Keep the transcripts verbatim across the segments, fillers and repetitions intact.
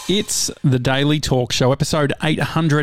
It's the Daily Talk Show, episode eight hundred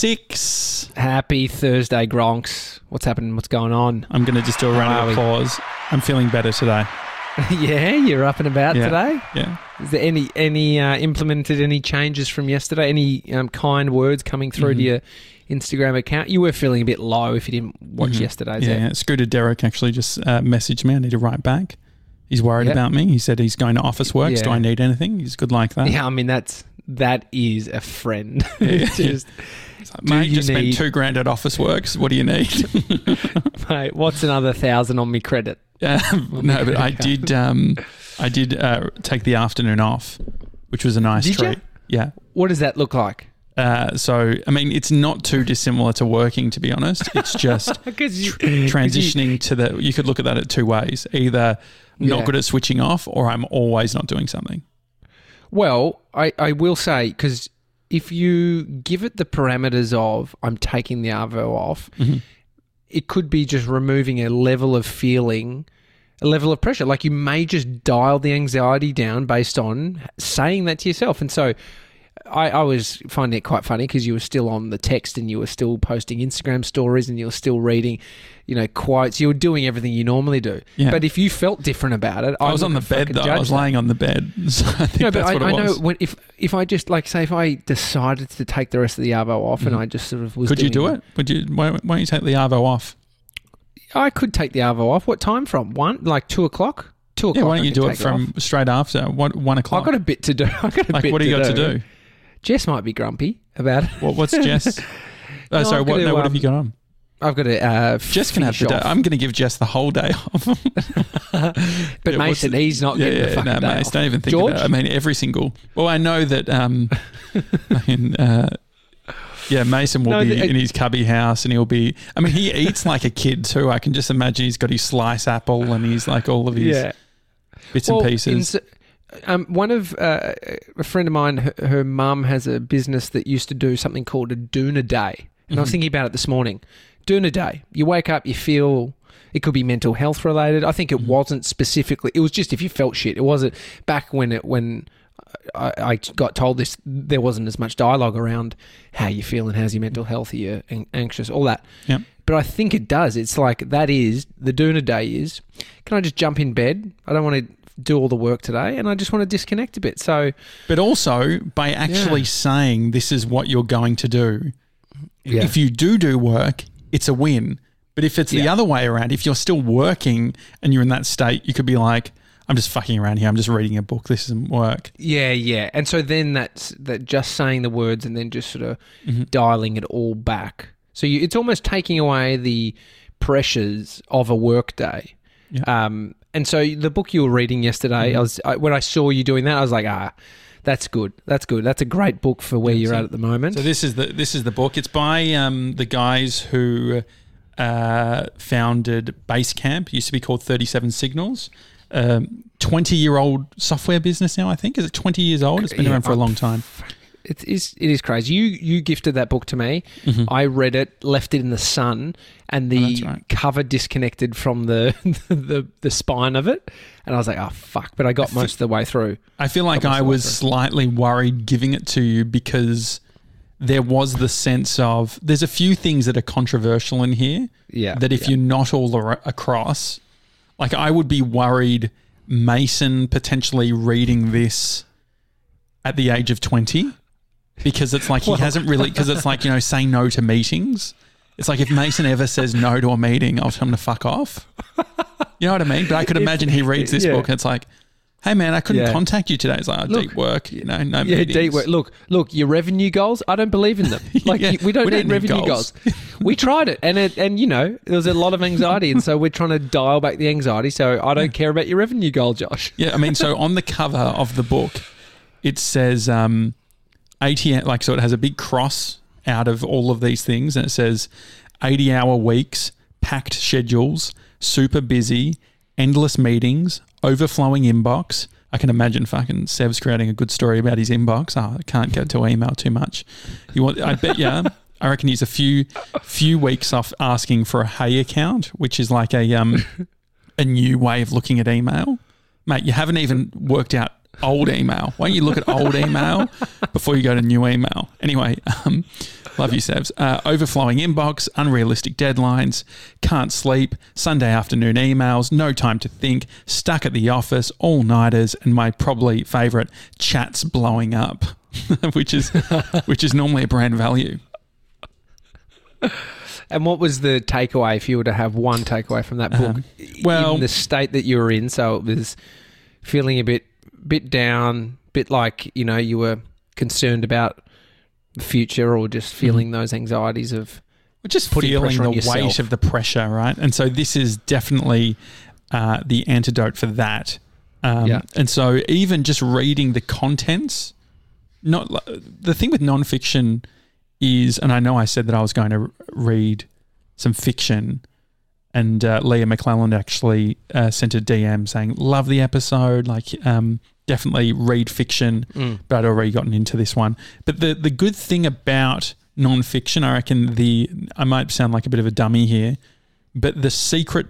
six. Happy Thursday, Gronks. What's happening? What's going on? I'm going to just do a round of applause. I'm feeling better today. Yeah, you're up and about yeah. today? Yeah. Is there any any uh, implemented any changes from yesterday? Any um, kind words coming through mm-hmm. to your Instagram account? You were feeling a bit low if you didn't watch mm-hmm. yesterday's. Yeah, yeah. Scooter Derek actually just uh, messaged me. I need to write back. He's worried yep. about me. He said he's going to Office Works. Yeah. Do I need anything? He's good like that. Yeah, I mean, that's that is a friend. Yeah. just, like, mate, you just need... spent two grand at Office Works. What do you need? Mate, what's another thousand on me credit? Uh, no, but I did um, I did uh, take the afternoon off, which was a nice did treat. You? Yeah. What does that look like? Uh, so, I mean, it's not too dissimilar to working, to be honest. It's just you, tr- transitioning you, to the... You could look at that at two ways. Either not yeah. good at switching off or I'm always not doing something. Well, I, I will say, because if you give it the parameters of I'm taking the arvo off, mm-hmm. it could be just removing a level of feeling, a level of pressure. Like you may just dial the anxiety down based on saying that to yourself. And so... I, I was finding it quite funny because you were still on the text and you were still posting Instagram stories and you were still reading, you know, quotes. You were doing everything you normally do. Yeah. But if you felt different about it, I, I was on the bed though. I was that. laying on the bed. So I think no, but that's I, what it I was. know when, if if I just like say if I decided to take the rest of the arvo off mm. and I just sort of was. Could doing, you do it? Would you? Why, why don't you take the arvo off? I could take the arvo off. What time from? One like two o'clock. Two o'clock. Yeah. Why don't you do it from it straight after one one o'clock? I've got a bit to do. I've got a like bit what do you to got do. to do? Jess might be grumpy about it. What, what's Jess? oh, no, sorry, what, to, no, what um, have you got on? I've got to uh, Jess can have the day. off. I'm going to give Jess the whole day off. but yeah, Mason, he's not yeah, getting yeah, the fucking no, day mate, off. Don't even think George? about it. I mean, every single... Well, I know that... Um, I mean, uh, yeah, Mason will no, be the, in his cubby house and he'll be... I mean, he eats like a kid too. I can just imagine he's got his slice apple and he's like all of his yeah. bits well, and pieces. In, Um, one of uh, a friend of mine, her, her mum has a business that used to do something called a doona day, and mm-hmm. I was thinking about it this morning. Doona day, you wake up, you feel it could be mental health related. I think it mm-hmm. wasn't specifically. It was just if you felt shit. It wasn't back when it when I, I got told this. There wasn't as much dialogue around how you feel and how's your mental health, are you anxious, all that. Yep. But I think it does. It's like that is the doona day is. Can I just jump in bed? I don't want to do all the work today and I just want to disconnect a bit. So, but also by actually yeah. saying this is what you're going to do, yeah. if you do do work, it's a win. But if it's yeah. the other way around, if you're still working and you're in that state, you could be like, I'm just fucking around here. I'm just reading a book. This isn't work. Yeah, yeah. And so then that's that just saying the words and then just sort of mm-hmm. dialing it all back. So you, it's almost taking away the pressures of a work day. Yeah. Um, and so the book you were reading yesterday, mm-hmm. I was I, when I saw you doing that, I was like, ah, that's good. That's good. That's a great book for where yeah, you're so, at at the moment. So this is the this is the book. It's by um, the guys who uh, founded Basecamp. Used to be called thirty-seven Signals. Um, twenty-year-old software business now, I think. Is it twenty years old? It's been yeah, around for a long time. It is, it is crazy. You you gifted that book to me. Mm-hmm. I read it, left it in the sun, and the oh, right. cover disconnected from the, the the spine of it. And I was like, oh, fuck. But I got I most feel, of the way through. I feel like I was slightly worried giving it to you because there was the sense of, there's a few things that are controversial in here yeah, that if yeah. you're not all ar- across, like I would be worried Mason potentially reading this at the age of twenty. Because it's like he well, hasn't really, because it's like, you know, saying no to meetings. It's like if Mason ever says no to a meeting, I'll tell him to fuck off. You know what I mean? But I could imagine he reads this yeah. book and it's like, hey man, I couldn't yeah. contact you today. It's like, oh, look, deep work, you know, no yeah, meetings. deep work. Look, look, your revenue goals, I don't believe in them. Like yeah, we don't we need, need revenue goals. goals. We tried it and it, and you know, there was a lot of anxiety and so we're trying to dial back the anxiety. So I don't yeah. care about your revenue goal, Josh. Yeah, I mean, so on the cover of the book, it says, um, eighty like so it has a big cross out of all of these things and it says eighty hour weeks, packed schedules, super busy, endless meetings, overflowing inbox. I can imagine fucking Sev's creating a good story about his inbox. Oh, I can't get to email too much. You want I bet yeah. I reckon he's a few few weeks off asking for a Hey account, which is like a um a new way of looking at email. Mate, you haven't even worked out old email. Why don't you look at old email before you go to new email? Anyway, um, love you, Sebs. Uh, overflowing inbox, unrealistic deadlines, can't sleep, Sunday afternoon emails, no time to think, stuck at the office, all-nighters, and my probably favourite, chats blowing up, which is which is normally a brand value. And what was the takeaway, if you were to have one takeaway from that book? Um, well, in the state that you were in, so it was feeling a bit bit down, bit like, you know, you were concerned about the future, or just feeling mm-hmm. those anxieties of just feeling the weight of the pressure, right? And so this is definitely uh, the antidote for that. Um, yeah. And so even just reading the contents, not the thing with nonfiction is, and I know I said that I was going to read some fiction, and uh, Leah McClelland actually uh, sent a D M saying, love the episode, like um, definitely read fiction, mm. but I'd already gotten into this one. But the, the good thing about nonfiction, I reckon the, I might sound like a bit of a dummy here, but the secret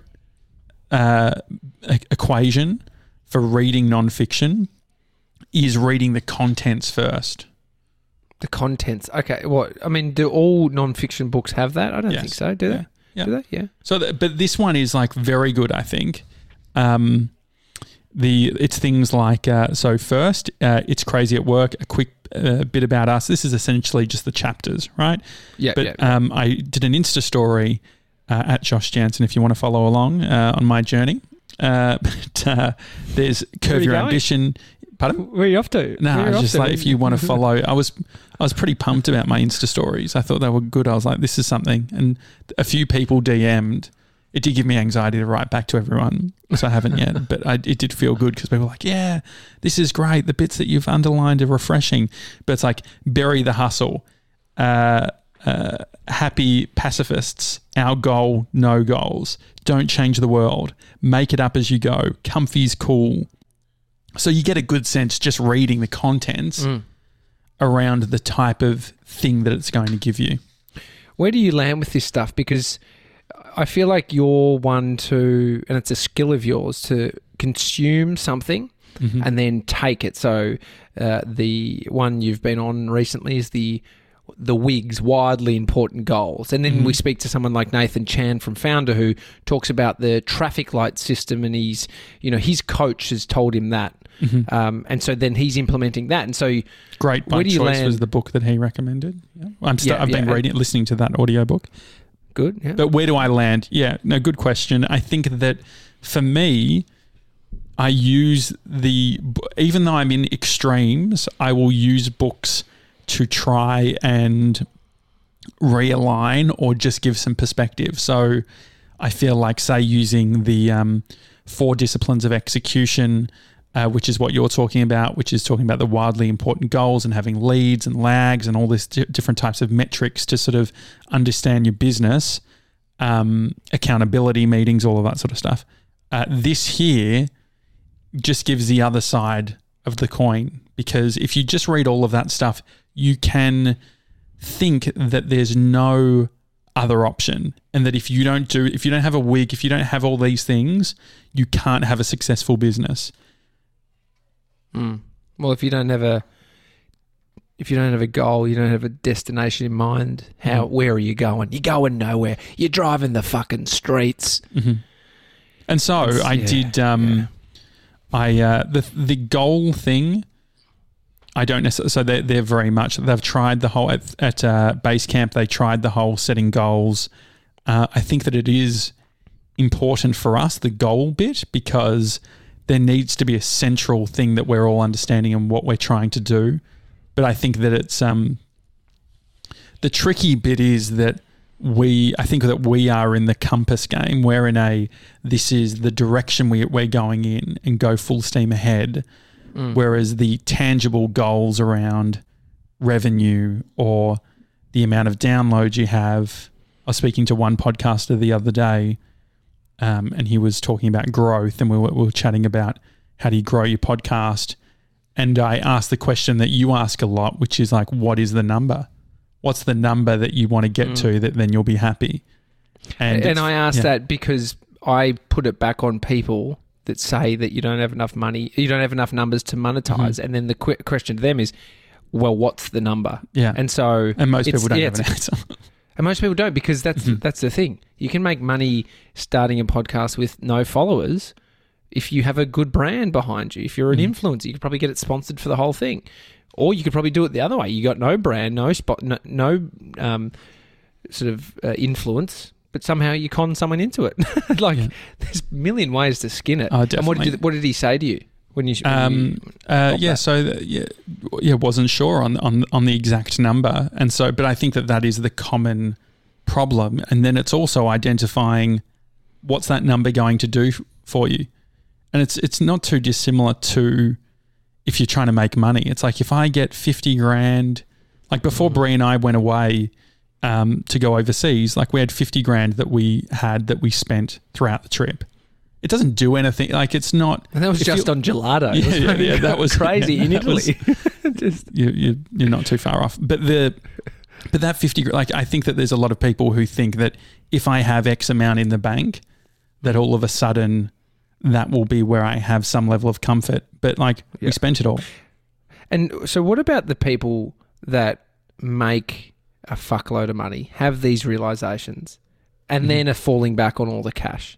uh, equation for reading nonfiction is reading the contents first. The contents. Okay. What? I mean, do all non-fiction books have that? I don't yes. think so. Do yeah. they? Yeah. Do they? Yeah. So, the, but this one is like very good, I think. Um, the it's things like uh, so first, uh, it's crazy at work. A quick uh, bit about us. This is essentially just the chapters, right? Yeah. But yeah, yeah. Um, I did an Insta story uh, at Josh Jansen if you want to follow along uh, on my journey. Uh, but uh, there's Curve Your going? Ambition. Pardon? Where are you off to? No, nah, just like if you want to follow, I was I was pretty pumped about my Insta stories. I thought they were good. I was like, this is something. And a few people D M'd. It did give me anxiety to write back to everyone, so I haven't yet. But I, it did feel good because people were like, yeah, this is great. The bits that you've underlined are refreshing. But it's like, bury the hustle. Uh, uh, happy pacifists. Our goal, no goals. Don't change the world. Make it up as you go. Comfy's cool. So you get a good sense just reading the contents mm. around the type of thing that it's going to give you. Where do you land with this stuff? Because I feel like you're one to, and it's a skill of yours, to consume something mm-hmm. and then take it. So uh, the one you've been on recently is the the W I G's Wildly Important Goals. And then mm-hmm. we speak to someone like Nathan Chan from Founder, who talks about the traffic light system, and he's, you know, his coach has told him that. Mm-hmm. Um, and so then he's implementing that. And so Great Bike Choice land? was the book that he recommended. Yeah. I'm st- yeah, I've been yeah. reading, listening to that audiobook. Good. Yeah. But where do I land? Yeah, no, good question. I think that for me, I use the, even though I'm in extremes, I will use books to try and realign or just give some perspective. So I feel like, say, using the um, four disciplines of execution, uh, which is what you're talking about, which is talking about the wildly important goals and having leads and lags and all these d- different types of metrics to sort of understand your business, um, accountability meetings, all of that sort of stuff. Uh, this here just gives the other side of the coin, because if you just read all of that stuff, you can think that there's no other option, and that if you don't do, if you don't have a W I G, if you don't have all these things, you can't have a successful business. Mm. Well, if you don't have a, if you don't have a goal, you don't have a destination in mind. How? Mm. Where are you going? You're going nowhere. You're driving the fucking streets. Mm-hmm. And so it's, I yeah, did. Um, yeah. I uh, the the goal thing. I don't necessarily. So they're, they're very much. They've tried the whole at, at uh, Basecamp. They tried the whole setting goals. Uh, I think that it is important for us, the goal bit, because there needs to be a central thing that we're all understanding and what we're trying to do. But I think that it's um. The tricky bit is that we. I think that we are in the compass game. We're in a. This is the direction we we're going in, and go full steam ahead. Mm. Whereas the tangible goals around revenue or the amount of downloads you have. I was speaking to one podcaster the other day, um, and he was talking about growth, and we were, we were chatting about how do you grow your podcast. And I asked the question that you ask a lot, which is like, what is the number? What's the number that you want to get mm. to that then you'll be happy? And, and I asked yeah. that because I put it back on people that say that you don't have enough money, you don't have enough numbers to monetize, mm-hmm. and then the qu- question to them is, well, what's the number? Yeah, and so and most people don't yeah, have an answer. And most people don't, because that's mm-hmm. that's the thing. You can make money starting a podcast with no followers if you have a good brand behind you. If you're an mm-hmm. influencer, you could probably get it sponsored for the whole thing. Or you could probably do it the other way. You got no brand, no spot, no, no um, sort of uh, influence, but somehow you con someone into it. like yeah. there's a million ways to skin it. Oh, definitely. And what did, you, what did he say to you when you? When um, you uh, yeah, so the, yeah, yeah, wasn't sure on on on the exact number, and so, but I think that that is the common problem, and then it's also identifying what's that number going to do f- for you, and it's it's not too dissimilar to if you're trying to make money. It's like if I get fifty grand, like before mm. Bree and I went away um, to go overseas, like we had fifty grand that we had that we spent throughout the trip. It doesn't do anything. Like it's not. And that was just on gelato. Yeah, yeah, yeah, that was crazy yeah, in Italy. Was, just you, you, you're not too far off. But the, but that fifty, like I think that there's a lot of people who think that if I have X amount in the bank, that all of a sudden that will be where I have some level of comfort. But like yeah. we spent it all. And so, what about the people that make a fuckload of money, have these realizations, and mm-hmm. then are falling back on all the cash?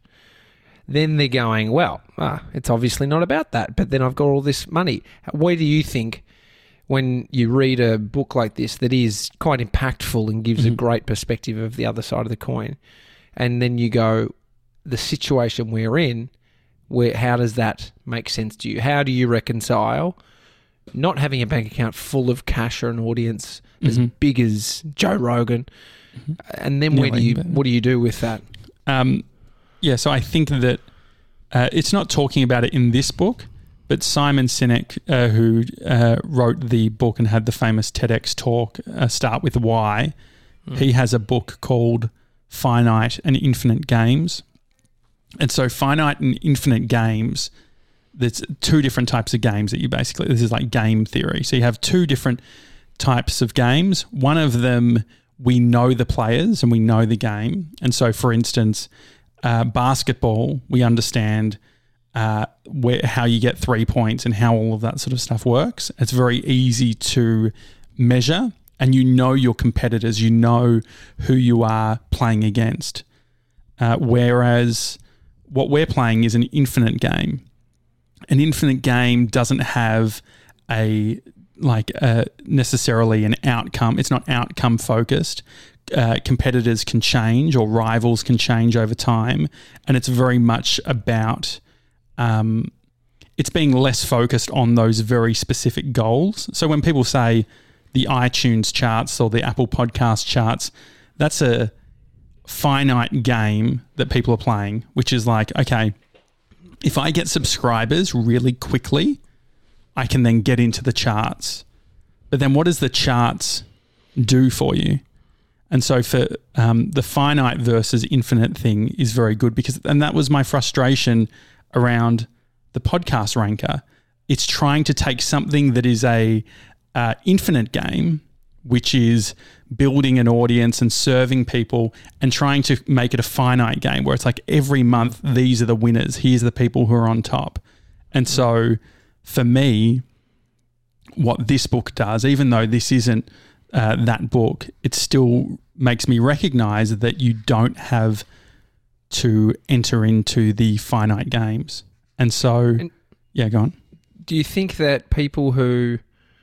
Then they're going, well, ah, it's obviously not about that, but then I've got all this money. Where do you think, when you read a book like this that is quite impactful and gives mm-hmm. a great perspective of the other side of the coin, and then you go, the situation we're in, where how does that make sense to you? How do you reconcile not having a bank account full of cash or an audience mm-hmm. as big as Joe Rogan, mm-hmm. and then where yeah, do you what do you do with that? Um, Yeah, so I think that uh, it's not talking about it in this book, but Simon Sinek, uh, who uh, wrote the book and had the famous TEDx talk, uh, Start With Why, mm. he has a book called Finite and Infinite Games. And so finite and infinite games, there's two different types of games that you basically, this is like game theory. So you have two different types of games. One of them, we know the players and we know the game. And so, for instance, Uh, basketball, we understand uh, where how you get three points and how all of that sort of stuff works. It's very easy to measure, and you know your competitors, you know who you are playing against. Uh, whereas what we're playing is an infinite game. An infinite game doesn't have a like uh, necessarily an outcome. It's not outcome focused. Uh, competitors can change or rivals can change over time, and it's very much about um, it's being less focused on those very specific goals. So when people say the iTunes charts or the Apple Podcast charts, that's a finite game that people are playing, which is like, okay, if I get subscribers really quickly, I can then get into the charts. But then what does the charts do for you? And so for um, the finite versus infinite thing is very good, because, and that was my frustration around the podcast ranker. It's trying to take something that is a uh, infinite game, which is building an audience and serving people, and trying to make it a finite game where it's like every month, these are the winners. Here's the people who are on top. And so for me, what this book does, even though this isn't uh, that book, it still makes me recognize that you don't have to enter into the finite games. And so, and yeah, go on. Do you think that people who,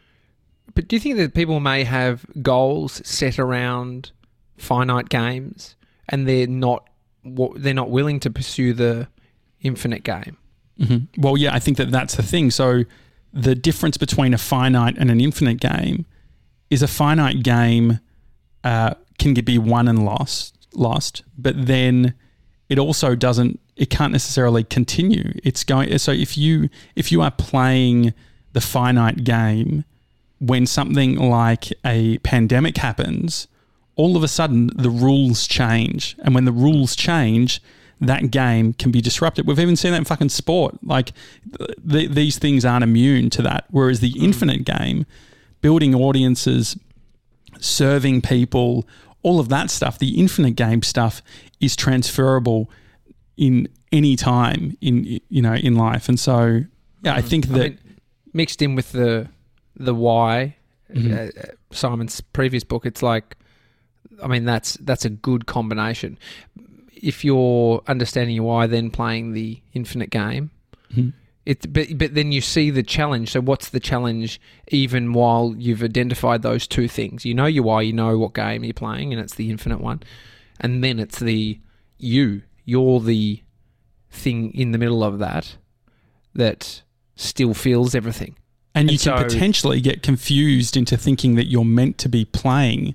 but do you think that people may have goals set around finite games and they're not, they're not willing to pursue the infinite game? Mm-hmm. Well, yeah, I think that that's the thing. So the difference between a finite and an infinite game is a finite game uh, can be won and lost, lost, but then it also doesn't, it can't necessarily continue. It's going, so if you, if you are playing the finite game, when something like a pandemic happens, all of a sudden the rules change. And when the rules change, that game can be disrupted. We've even seen that in fucking sport. Like th- these things aren't immune to that. Whereas the infinite game, building audiences, serving people, all of that stuff, the infinite game stuff is transferable in any time in you know in life. And so yeah, I think that I mean, mixed in with the the why, mm-hmm. uh, Simon's previous book, it's like, I mean, that's that's a good combination. If you're understanding your why, then playing the infinite game, mm-hmm. it but but then you see the challenge. So what's the challenge? Even while you've identified those two things, you know your why, you know what game you're playing, and it's the infinite one, and then it's the you. You're the thing in the middle of that that still feels everything. And, and you so, can potentially get confused into thinking that you're meant to be playing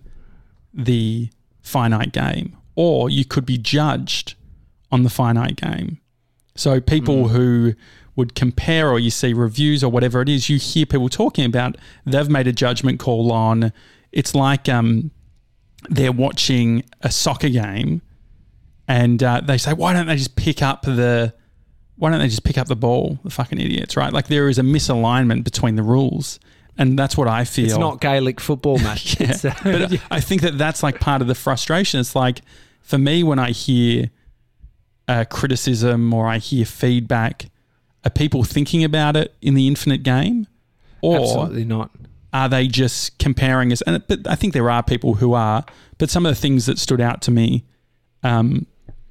the finite game, or you could be judged on the finite game. So people mm. who would compare, or you see reviews or whatever it is, you hear people talking about, they've made a judgment call on, it's like um, they're watching a soccer game and uh, they say, why don't they just pick up the, why don't they just pick up the ball, the fucking idiots, right? Like there is a misalignment between the rules. And that's what I feel. It's not Gaelic football, mate. yeah. uh, But yeah. I think that that's like part of the frustration. It's like, for me, when I hear uh, criticism or I hear feedback, are people thinking about it in the infinite game? Or Absolutely not. Are they just comparing us? And but I think there are people who are. But some of the things that stood out to me, um,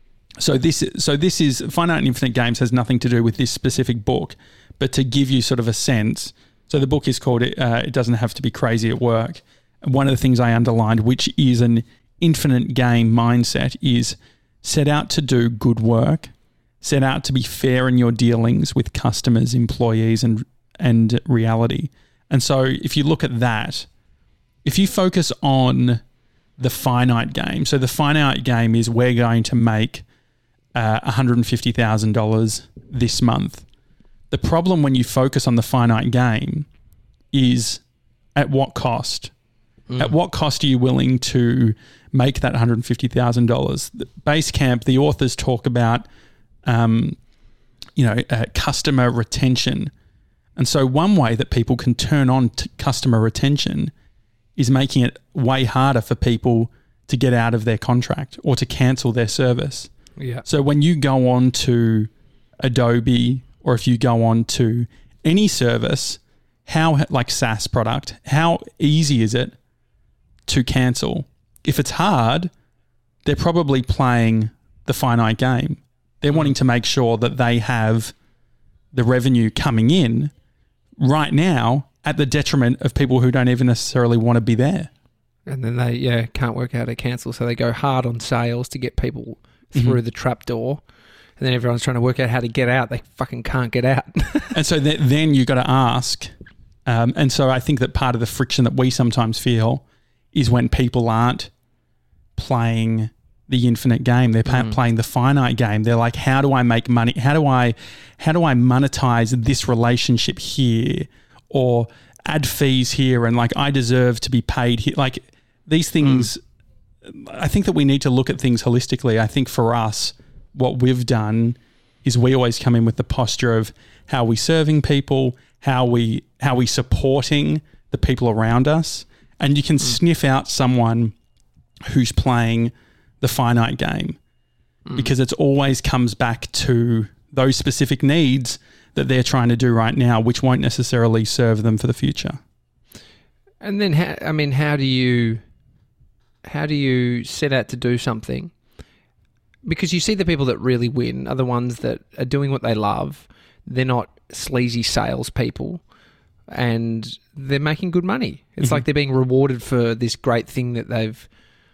so this so this is Finite and Infinite Games has nothing to do with this specific book, but to give you sort of a sense. So the book is called uh, It Doesn't Have to Be Crazy at Work. And one of the things I underlined, which is an infinite game mindset, is set out to do good work, set out to be fair in your dealings with customers, employees, and and reality. And so if you look at that, if you focus on the finite game, so the finite game is we're going to make uh, one hundred fifty thousand dollars this month. The problem when you focus on the finite game is at what cost? Mm. At what cost are you willing to make that one hundred fifty thousand dollars? Basecamp, the authors talk about, um, you know, uh, customer retention. And so one way that people can turn on to customer retention is making it way harder for people to get out of their contract or to cancel their service. Yeah. So when you go on to Adobe, or if you go on to any service, how like SaaS product, how easy is it to cancel? If it's hard, they're probably playing the finite game. They're mm. wanting to make sure that they have the revenue coming in right now at the detriment of people who don't even necessarily want to be there. And then they yeah can't work out how to cancel, so they go hard on sales to get people through mm-hmm. the trap door. And then everyone's trying to work out how to get out. They fucking can't get out. And so th- then you got to ask. Um, and so I think that part of the friction that we sometimes feel is when people aren't playing the infinite game. They're mm. playing the finite game. They're like, how do I make money? How do I, how do I monetize this relationship here, or add fees here? And like, I deserve to be paid here. Like these things, mm. I think that we need to look at things holistically. I think for us, what we've done is we always come in with the posture of how we serving people, how we how we supporting the people around us. And you can mm. sniff out someone who's playing the finite game mm. because it always comes back to those specific needs that they're trying to do right now, which won't necessarily serve them for the future. And then, how, I mean, how do you how do you set out to do something? Because you see the people that really win are the ones that are doing what they love. They're not sleazy salespeople, and they're making good money. It's mm-hmm. like they're being rewarded for this great thing that they've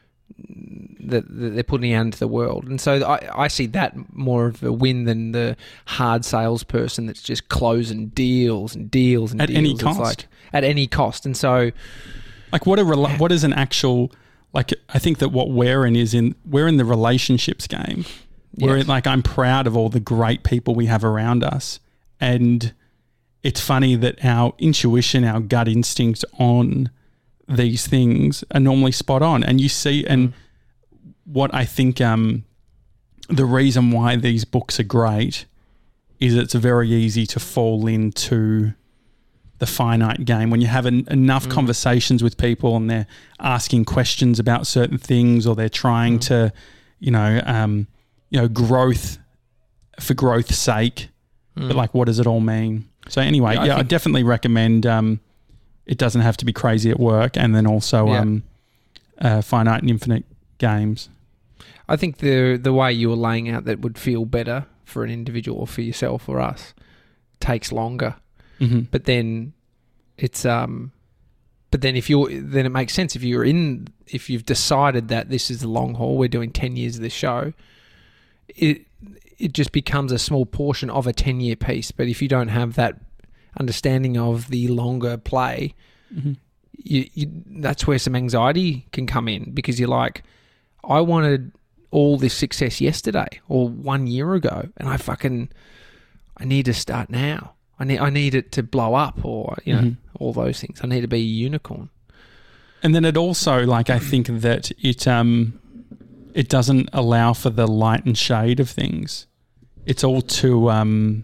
that, that they're putting out into the world. And so I, I see that more of a win than the hard salesperson that's just closing deals and deals and at deals. any cost. It's like, at any cost. And so, like, what a rela- what is an actual like? I think that what we're in is in we're in the relationships game. We're yes. in, like, I'm proud of all the great people we have around us, and it's funny that our intuition, our gut instincts on these things are normally spot on. And you see, and mm. what I think um, the reason why these books are great is it's very easy to fall into the finite game. When you have an, enough mm. conversations with people and they're asking questions about certain things, or they're trying mm. to, you know, um, you know, growth for growth's sake, Mm. but like, what does it all mean? So anyway, Yeah, yeah, I I, think- definitely recommend. Um, it doesn't have to be crazy at work, and then also Yeah. um, uh, finite and infinite games. I think the the way you were laying out that would feel better for an individual or for yourself or us takes longer. Mm-hmm. But then it's um, but then if you're then it makes sense if you're in if you've decided that this is the long haul. We're doing ten years of this show. It it just becomes a small portion of a ten year piece. But if you don't have that understanding of the longer play, Mm-hmm. you, you that's where some anxiety can come in because you're like, I wanted all this success yesterday or one year ago, and I fucking I need to start now. I need I need it to blow up, or you know, Mm-hmm. all those things. I need to be a unicorn. And then it also, like, I think that it um, it doesn't allow for the light and shade of things. It's all too um,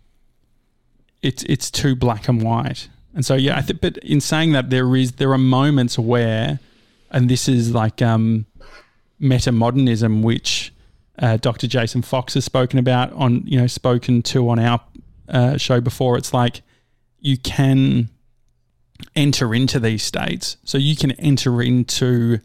it's it's too black and white. And so yeah, I think. But in saying that, there is there are moments where, and this is like um, metamodernism, which uh, Doctor Jason Fox has spoken about on you know spoken to on our uh, show before. It's like you can enter into these states. So you can enter into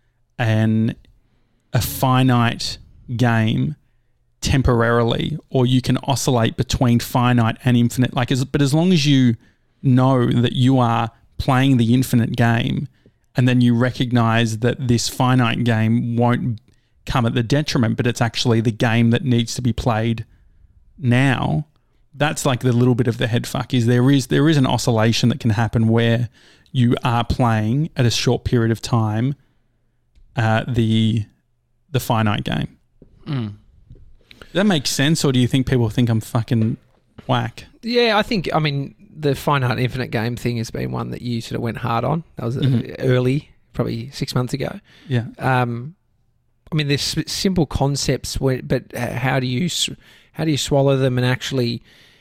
an a finite game temporarily, or you can oscillate between finite and infinite. Like, as, but as long as you know that you are playing the infinite game, and then you recognize that this finite game won't come at the detriment, but it's actually the game that needs to be played now. That's like the little bit of the head fuck is there is there is an oscillation that can happen where you are playing at a short period of time uh, the the finite game. Mm. Does that make sense, or do you think people think I'm fucking whack? Yeah, I think I mean the finite infinite game thing has been one that you sort of went hard on. That was Mhm. early, probably six months ago. Yeah. Um, I mean, there's s- simple concepts, where, but h- how do you s- how do you swallow them and actually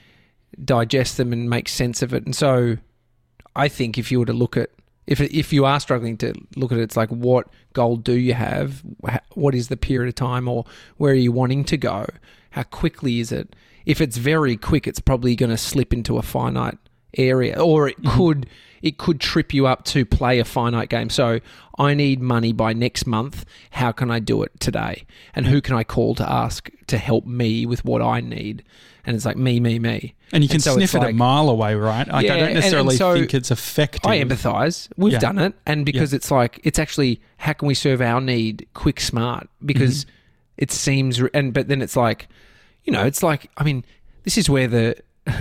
digest them and make sense of it? And so, I think if you were to look at if if you are struggling to look at it, it's like what goal do you have? Wh- What is the period of time, or where are you wanting to go? How quickly is it? If it's very quick, it's probably going to slip into a finite area, or it Mhm. could it could trip you up to play a finite game. So I need money by next month. How can I do it today? And who can I call to ask to help me with what I need? And it's like me, me, me. And you can And so sniff it's it like- a mile away, right? Like, Yeah, I and- don't and necessarily so think it's effective. I empathise. We've Yeah. done it. And because it's like, it's actually, how can we serve our need quick, smart? Because Mm-hmm. it seems, and but then it's like, you know, it's like, I mean, this is where the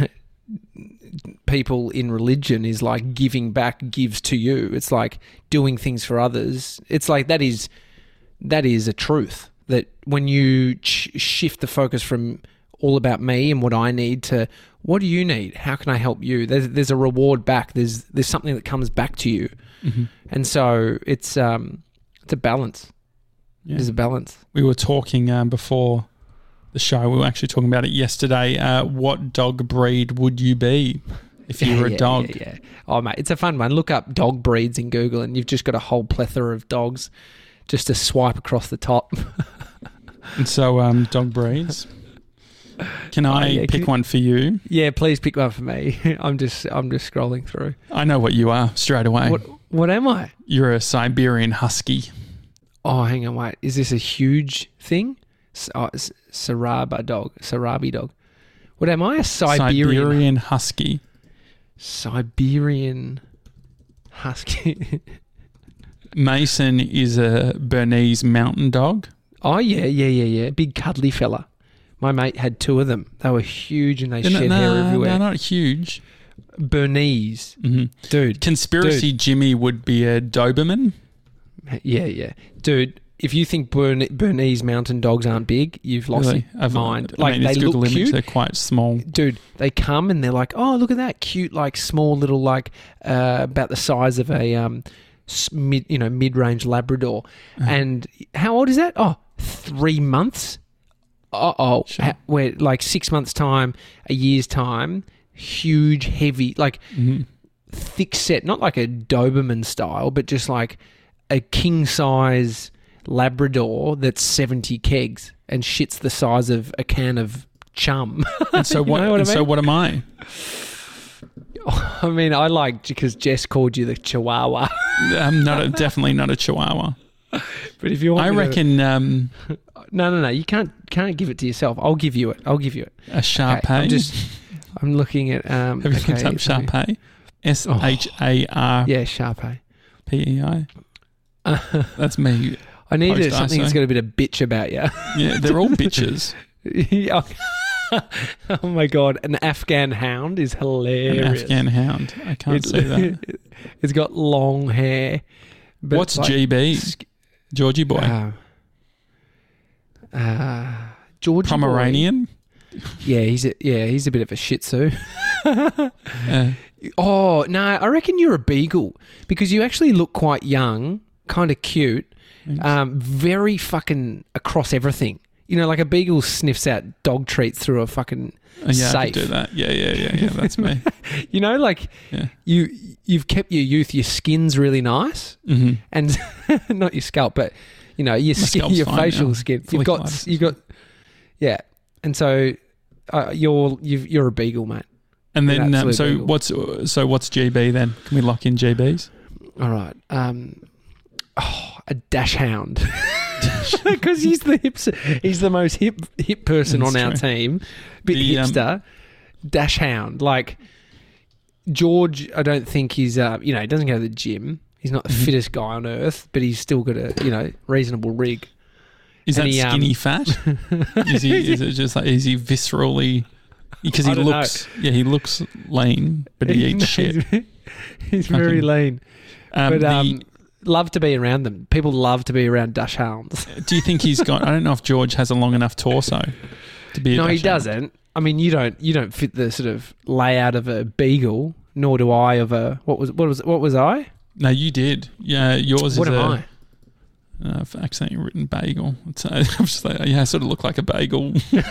people in religion is like giving back gives to you. It's like doing things for others. It's like that is, that is a truth that when you ch- shift the focus from all about me and what I need to what do you need? How can I help you? There's there's a reward back. There's there's something that comes back to you, Mm-hmm. and so it's um it's a balance. Yeah. There's a balance. We were talking um, before the show. We were actually talking about it yesterday. Uh, what dog breed would you be if you were Yeah, a dog? Yeah, yeah. Oh mate, it's a fun one. Look up dog breeds in Google, and you've just got a whole plethora of dogs just to swipe across the top. And so, um, dog breeds. Can I Oh, yeah, pick can- one for you? Yeah, please pick one for me. I'm just I'm just scrolling through. I know what you are straight away. What what am I? You're a Siberian Husky. Oh, hang on, wait. Is this a huge thing? S- oh, S- Saraba dog, Sarabi dog. What am I? A Siberian Siberian Husky. Siberian husky. Mason is a Bernese mountain dog. Oh yeah, yeah, yeah, yeah. Big cuddly fella. My mate had two of them. They were huge and they They're shed not, hair nah, everywhere. They're not huge. Bernese, hmm dude. Conspiracy Jimmy would be a Doberman. Yeah, yeah, dude. If you think Bern- Bernese mountain dogs aren't big, you've lost Really? your I've- mind. I Like mean, they it's look Google image, cute. they're quite small. Dude, they come and they're like, oh, look at that cute, like small little, like uh, about the size of a um, s- mid, you know, mid-range Labrador. Uh-huh. And how old is that? Oh, three months. Uh oh, Sure. ha- where like six months time, a year's time, huge, heavy, like hmm thick set, not like a Doberman style, but just like a king size Labrador that's seventy kegs and shits the size of a can of chum. And so You what? know what I and so mean? what am I? I mean, I like because Jess called you the Chihuahua. I'm not a, definitely not a Chihuahua. But if you want, I me to- reckon um, no, no, no. You can't can't give it to yourself. I'll give you it. I'll give you it. a Shar Okay, I'm Pei. just. I'm looking at. Um, Have you okay, looked up so- Shar Pei? S H A R Yeah, Sharpay. P E I. That's me. I needed Post something I S O. that's got a bit of bitch about you. Yeah, they're all bitches. Yeah. Oh my god, an Afghan hound is An hilarious. Afghan hound. I can't It's- see that. It's got long hair. but What's like- G B? Georgie boy. Uh, uh, Georgie boy. Pomeranian. Yeah, he's a yeah, he's a bit of a Shih Tzu. Uh, Oh no, I reckon you're a beagle because you actually look quite young, kind of cute, um, very fucking across everything. You know, like a beagle sniffs out dog treats through a fucking oh, yeah, I safe. could do that. Yeah, yeah, yeah, yeah. That's me. You know, like Yeah. you you've kept your youth. Your skin's really nice, hmm and not your scalp, but you know your skin, scalp's your fine facial now. skin. Fully You've got collated. you've got yeah, and so uh, you're you've, you're a beagle, mate. And An then, um, absolute so beagle. what's so what's G B then? Can we lock in G Bs? All right. Um, oh, a dash hound. Because he's the hip, he's the most hip hip person That's on our true. team. Bit The, um, hipster. Dash hound. Like George, I don't think he's uh, you know, he doesn't go to the gym. He's not the Mhm. fittest guy on earth, but he's still got a, you know, reasonable rig. Is And that he, um, skinny fat? Is he? Is it just like? Is he viscerally? Because he I don't know. looks. Yeah, he looks lean, but he eats No, shit. He's, he's very Fucking- lean. Um, but the- um love to be around them. People love to be around dash hounds. do you think he's got? I don't know if George has a long enough torso to be. A No, he dash hound. doesn't. I mean, you don't you don't fit the sort of layout of a beagle, nor do I of a what was what was what was I? No, you did. Yeah, yours What is am a. I? Uh, I've accidentally written bagel. It's, uh, I'm just like, yeah, I sort of look like a bagel.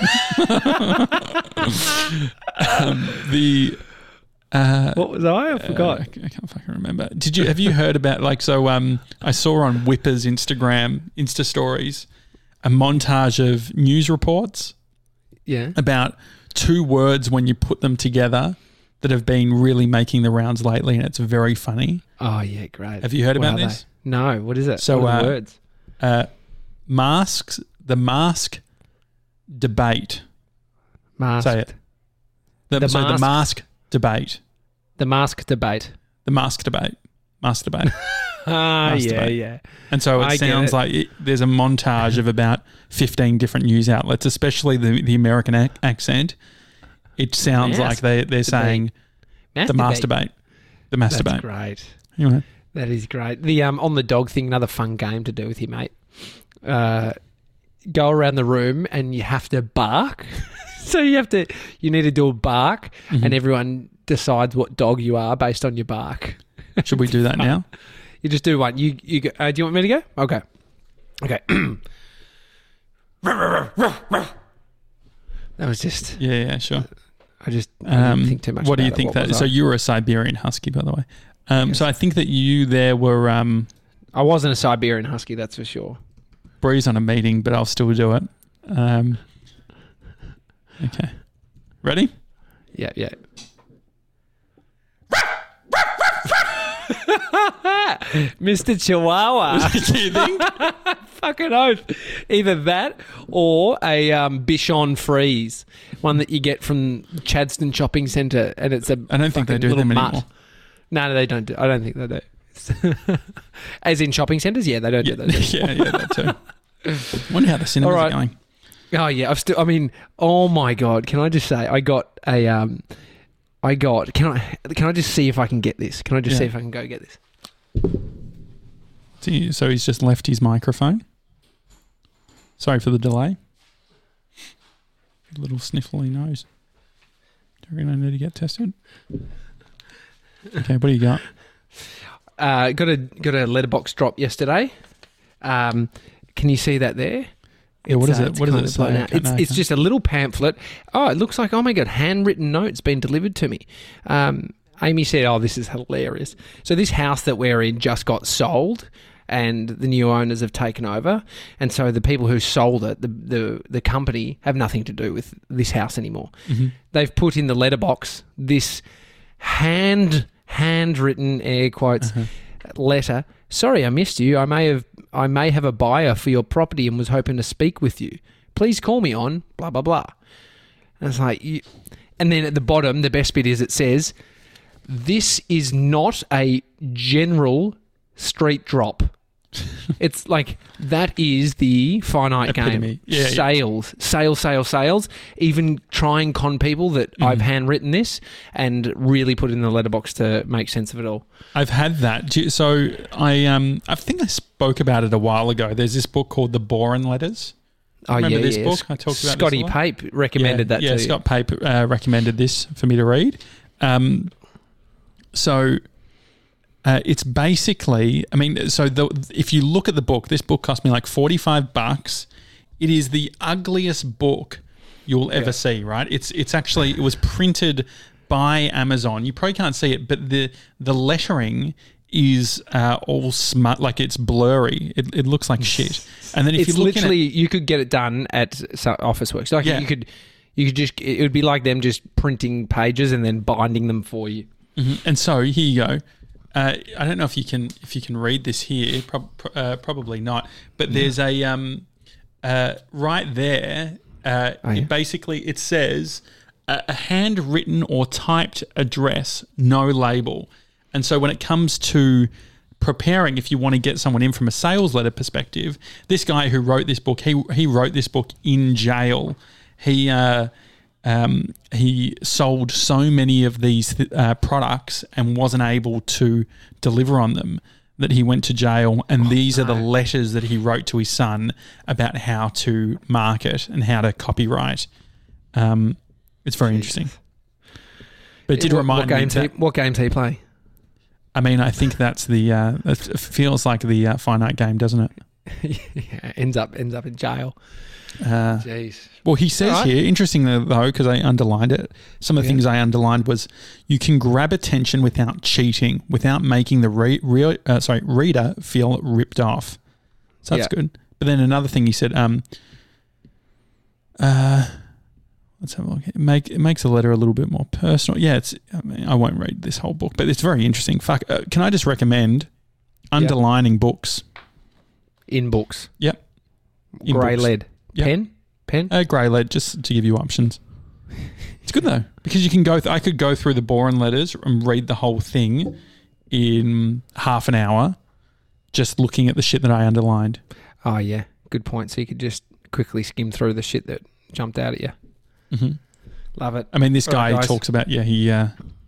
um, the uh, What was I? I forgot. Uh, I can't fucking remember. Did you have you heard about like so? Um, I saw on Whipper's Instagram Insta stories a montage of news reports yeah. about two words when you put them together that have been really making the rounds lately, and it's very funny. Oh yeah, great. Have you heard What about are this? they? No. What is it? So, what are the uh, words? Uh, masks. The mask debate. Mask. Say it. The, The so the mask- mask debate. The mask debate. The mask debate. Mask debate. Ah, Mask yeah, debate. yeah. And so it I get sounds it. like it, there's a montage of about fifteen different news outlets, especially the, the American ac- accent. It sounds Mask like they, they're saying Mask the mask debate. The mask That's debate. great. Anyway. That is great. The um on the dog thing, another fun game to do with you, mate. Uh, go around the room and you have to bark. So you have to, you need to do a bark, Mhm. and everyone decides what dog you are based on your bark. Should we do that now? You just do one. You you go, uh, do you want me to go? Okay. Okay. That was just. Yeah, yeah, sure. I just I Um, didn't think too much. what do you about it. think What that? was So I? you were a Siberian Husky, by the way. Um, Yes. So I think that you there were um, I wasn't a Siberian Husky, that's for sure. Breeze on a meeting, but I'll still do it. Um, okay, ready? Yeah, yeah. Mister Chihuahua. do you think? Fucking oath. Either that or a um, Bichon Freeze, one that you get from Chadston Shopping Centre, and it's a. I don't think they fucking do little them mutt. anymore. No, no, they don't do. I don't think they do. As in shopping centres, yeah, they don't Yeah, do that. yeah, yeah, that too. Wonder how the cinemas All are right. going. Oh yeah, I've still. I mean, oh my god! Can I just say, I got a. Um, I got. Can I? Can I just see if I can get this? Can I just Yeah. see if I can go get this? So you- So he's just left his microphone. Sorry for the delay. Little sniffly nose. Do you reckon I need to get tested? Okay, what do you got? Uh, got a got a letterbox drop yesterday. Um, can you see that there? Yeah, what It's, is uh, it? it's What does kind it of blown say? out. Okay, It's no, it's okay. just a little pamphlet. Oh, it looks like, oh my god, handwritten notes been delivered to me. Um, Amy said, "Oh, this is hilarious." So this house that we're in just got sold. and the new owners have taken over, and so the people who sold it, the the, the company, have nothing to do with this house anymore. Mm-hmm. They've put in the letterbox this hand handwritten air quotes Uh-huh. letter. Sorry, I missed you. I may have I may have a buyer for your property and was hoping to speak with you. Please call me on blah blah blah. And it's like, you, and then at the bottom, the best bit is it says, "This is not a general street drop." It's like, that is the finite Epitome. game. Yeah, sales, yeah. sales, sales, sales. Even try and con people that Mm-hmm. I've handwritten this and really put it in the letterbox to make sense of it all. I've had that. Do you- So I um I think I spoke about it a while ago. There's this book called The Boron Letters. Oh, Remember yeah, this yeah. book? I talked about Scotty this a lot. Pape recommended yeah, that yeah, to Scott Pape uh, recommended this for me to read. Um, so uh, it's basically, I mean, so the, if you look at the book, this book cost me like forty-five bucks. It is the ugliest book you'll ever Yeah. see, right? It's it's actually, it was printed by Amazon. You probably can't see it, but the the lettering is uh, all smut, like it's blurry. It, it looks like shit. And then if It's you look literally, at you could get it done at so- Officeworks. Like Yeah. you could, you could just, it would be like them just printing pages and then binding them for you. Mhm. And so here you go. Uh, I don't know if you can if you can read this here. Prob- uh, probably not. But there's a um, uh, right there. Uh, Oh, yeah? it basically, it says a, a handwritten or typed address, no label. And so when it comes to preparing, if you want to get someone in from a sales letter perspective, this guy who wrote this book, he he wrote this book in jail. He uh, um, he sold so many of these uh, products and wasn't able to deliver on them that he went to jail. And these are the letters that he wrote to his son about how to market and how to copyright. Um, it's very interesting. But it did what, remind what me games he, that, what games he play? I mean, I think that's the, uh, it feels like the uh, finite game, doesn't it? yeah, ends up ends up in jail. Uh, Jeez. Well, he says Alright. here, interesting though, because I underlined it. Some of the Yeah. things I underlined was you can grab attention without cheating, without making the re- real, uh, sorry reader feel ripped off. So that's Yeah. good. But then another thing he said, um, uh, let's have a look. It make it makes the letter a little bit more personal. Yeah, it's. I mean, I won't read this whole book, but it's very interesting. Fuck. Uh, can I just recommend underlining books? In books. Yep. In Grey books. lead. Yep. Pen? Pen? Uh, grey lead, just to give you options. It's good though, because you can go. Th- I could go through the Boron letters and read the whole thing in half an hour, just looking at the shit that I underlined. Oh, yeah. Good point. So you could just quickly skim through the shit that jumped out at you. hmm Love it. I mean, this All guy right, guys. talks about yeah, he uh,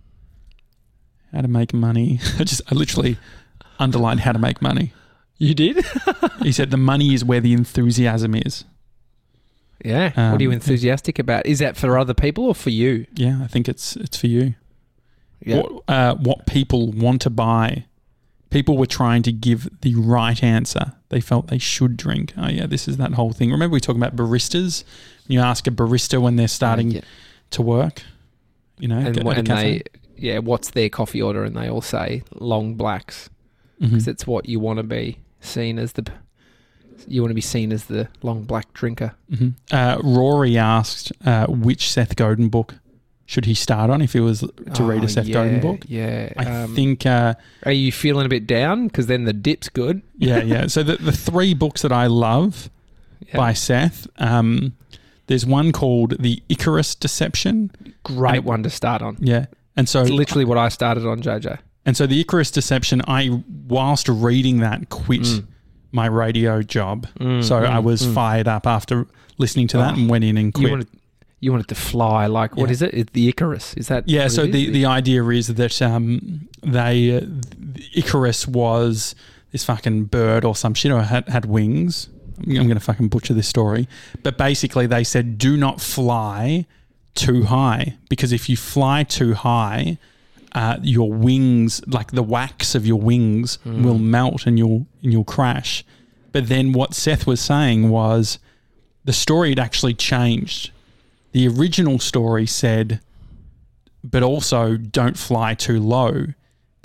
how to make money. I just I literally underlined how to make money. You did? He said the money is where the enthusiasm is. Yeah. what are you Um, enthusiastic about? Is that for other people or for you? Yeah, I think it's it's for you. Yeah. What, uh, what people want to buy. People were trying to give the right answer. They felt they should drink. Oh, yeah, this is that whole thing. Remember we talking about baristas? You ask a barista when they're starting Yeah. to work, you know, And, get- what, at a and cafe. they, yeah, what's their coffee order? And they all say long blacks Mhm. because it's what you want to be seen as the. You want to be seen as the long black drinker. Mhm. Uh, Rory asked uh, which Seth Godin book should he start on if he was to read Oh, a Seth yeah, Godin book. Yeah. I um, think, uh, Are you feeling a bit down? Because then the dip's good. yeah, yeah. So the, the three books that I love Yeah. by Seth, um, there's one called The Icarus Deception. Great and- one to start on. Yeah. And so It's literally what I started on, Jojo. And so the Icarus Deception, I, whilst reading that, quit Mm. my radio job. Mm, so I mm, was mm. fired up after listening to that Oh, and went in and You quit. wanted, you wanted to fly. Like, what Yeah. is it? It's the Icarus. Is that yeah, what so it is? the, the idea is that um, they, uh, Icarus was this fucking bird or some shit, or had, had wings. I'm going to fucking butcher this story. But basically they said, do not fly too high, because if you fly too high, uh, your wings, like the wax of your wings, Mm. will melt and you'll and you'll crash. But then what Seth was saying was the story had actually changed. The original story said, but also don't fly too low,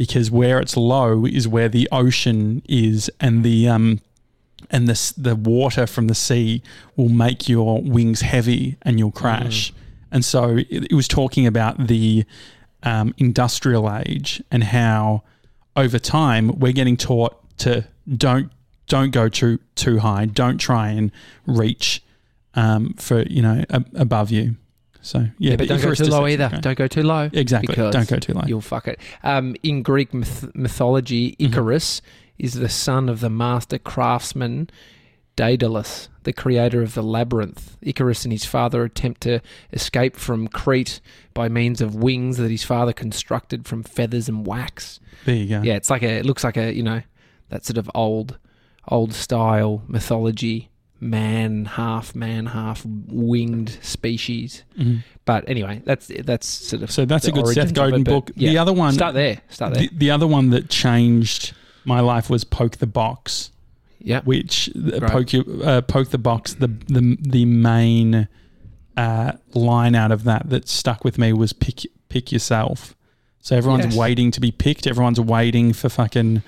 because where it's low is where the ocean is, and the um and the s- the water from the sea will make your wings heavy and you'll crash. Mm. And so it, it was talking about the um, industrial age and how over time we're getting taught to don't don't go too too high, don't try and reach um, for you know a, above you. So yeah, yeah but don't go too low either. Don't go too low. Exactly. Don't go too low. You'll fuck it. Um, in Greek myth- mythology, Icarus mm-hmm. is the son of the master craftsman Daedalus, the creator of the labyrinth. Icarus and his father attempt to escape from Crete by means of wings that his father constructed from feathers and wax. There you go. Yeah, it's like a. It looks like a you know that sort of old, old style mythology. Man, half man, half winged species. Mm-hmm. But anyway, that's that's sort of so that's a good Seth Godin book. Yeah, the other one, start there, start there. The, the other one that changed my life was Poke the Box. Yeah, which right. poke you, uh, poke the box. The the the main uh, line out of that that stuck with me was pick pick yourself. So everyone's yes. waiting to be picked. Everyone's waiting for fucking,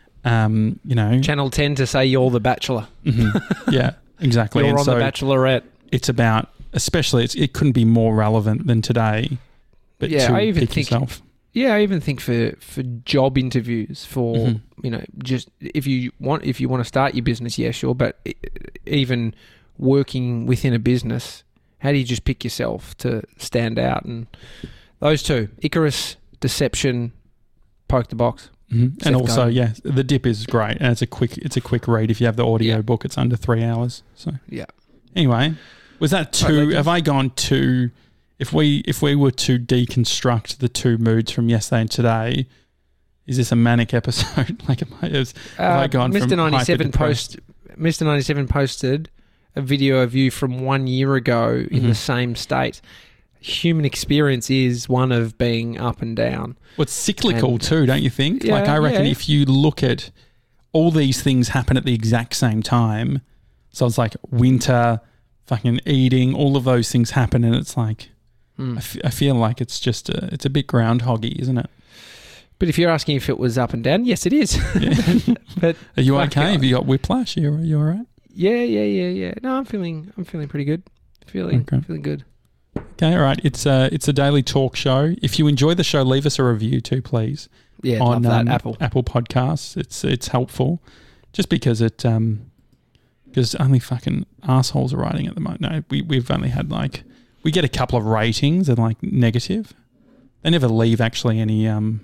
um, you know, Channel ten to say you're the Bachelor. Mm-hmm. Yeah. Exactly. You're and on so the Bachelorette. It's about, especially, it's, it couldn't be more relevant than today. But yeah, to I even pick think. Yourself. Yeah, I even think for, for job interviews, for mm-hmm. you know, just if you want if you want to start your business, yeah, sure. But even working within a business, how do you just pick yourself to stand out? And those two, Icarus, Deception, Poke the Box. Mm-hmm. And also, Godin. yeah, the Dip is great, and it's a quick it's a quick read. If you have the audio yeah. book, it's under three hours. So yeah. Anyway, was that two? Have I gone two? If we if we were to deconstruct the two moods from yesterday and today, is this a manic episode? Like, am I, is, uh, have I gone Mister from ninety-seven post Mister ninety-seven posted a video of you from one year ago in mm-hmm. the same state. Human experience is one of being up and down. Well, it's cyclical and, too, don't you think? Yeah, like I reckon yeah. if you look at all these things happen at the exact same time, so it's like winter, fucking eating, all of those things happen, and it's like mm. I, f- I feel like it's just a, it's a bit groundhoggy, isn't it? But if you're asking if it was up and down, yes, it is. Yeah. But are you okay? God. Have you got whiplash? You you all right? Yeah, yeah, yeah, yeah. No, I'm feeling I'm feeling pretty good. Feeling okay. feeling good. Okay, all right. It's a it's a daily talk show. If you enjoy the show, leave us a review too, please. Yeah, on love that. Um, Apple Apple Podcasts. It's it's helpful, just because it um because only fucking assholes are writing at the moment. No, we we've only had like we get a couple of ratings and like negative. They never leave actually any um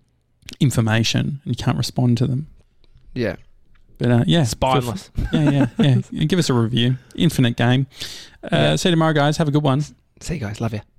information, and you can't respond to them. Yeah. But uh, yeah, spineless. yeah, yeah, yeah. Give us a review. Infinite game. Uh, yeah. See you tomorrow, guys. Have a good one. See you guys. Love you.